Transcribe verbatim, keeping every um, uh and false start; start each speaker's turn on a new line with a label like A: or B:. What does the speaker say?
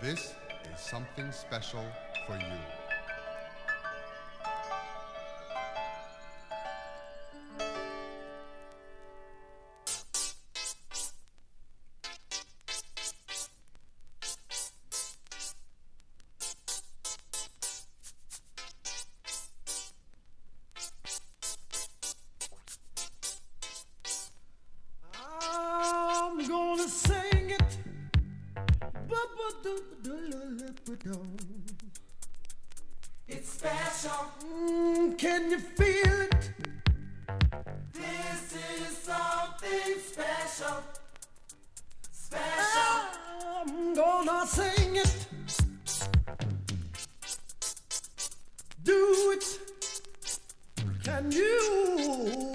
A: This is something special for you.
B: I'm gonna sing it. It's special. Mm, can you feel it? This is something special. Special. I'm gonna sing it. Do it. Can you?